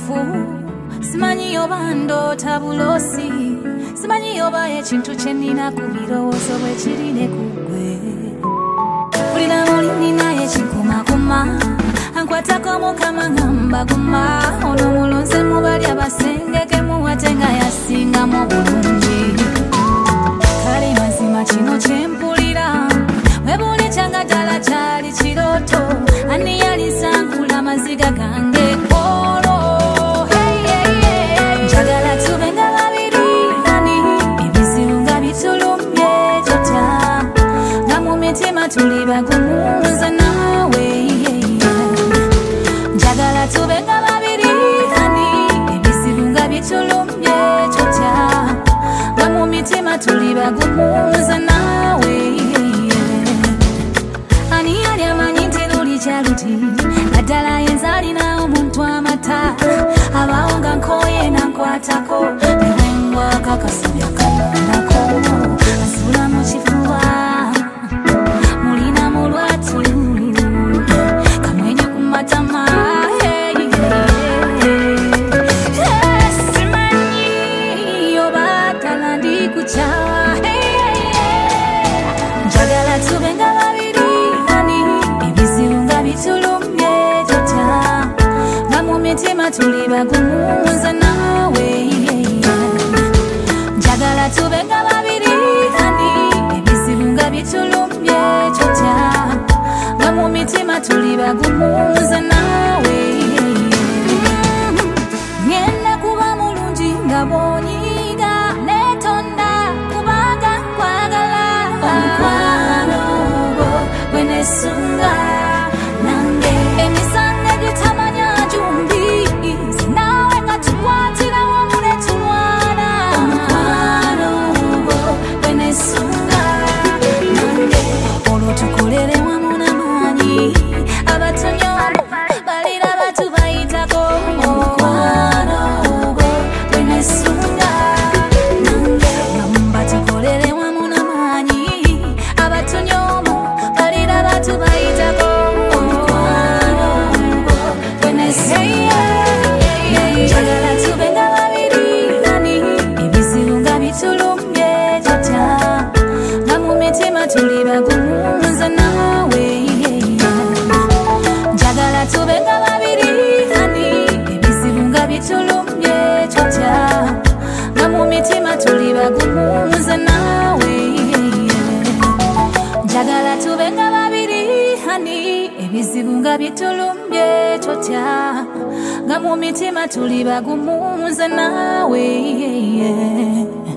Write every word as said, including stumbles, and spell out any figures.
mwenyufu simanyi yoba ndoota bulosi simanyi yoba ekintu kye nnina ku birowoozo bwe kirine ku ggwe bulira mulimi naye kinkumakuma ankwatako mukama ngamba guma ono mulonze mubali abasengeke muwate nga yasingamu bulungi kale mazima kino kyempulira webuli kyanga ddala kyali kirooto ani yalisankula maziga gange olwo njagala tube nga babiri ani ebizibu nga bitulumbye jota nga mu mitima tuli bagumu nze naawe njagala tube nga babiri ani ebizibu nga bitulumbye jota nga mu mitima tuli bagumu nze naawe ani yali amanyi nti luli kyaluti naddala yenza alina omuntu amata abawo nga nkoye nankwatako newengwako akasubya kanonako asula mu kifuba mulina mu lwatu kamwenye ku matama simanyi oba ddala ndikukyawa njagala tube nga babiri ani ebizibu nga bitulumbye jota nga mu mitima tuli bagumu nze naawe njagala tube nga babiri ani ebizibu nga bitulumbye jota nga mu mitima tuli bagumu nze naawe ngenda kuba mulungi nga bw'onyiiga netonda kubanga nkwagala omukwano gwo gwe nesunga nange emisango gitamanya jumbi nze naawe nga tukwatira wamu ne tulwana omukwano gwo gwe nesunga nange olwo tukolere wamu n'amaanyi abatonyomu balira batu bayitako omukwano gwo gwe nesunga nange gamba tukolere wamu n'amaanyi abatonyomu balira batu bayitako omukwano gwo gwe nesunga njagala tube nga babiri ani ebizibu nga bitulumbye jota nga mu mitima tuli bagumu nze naawe njagala tube nga babiri ani ebizibu nga bitulumbye jota nga mu mitima tuli bagumu nze naawe njagala tube nga babiri hani ebizibu nga bitulumbye jota nga mu mitima tuli bagumu nze naawe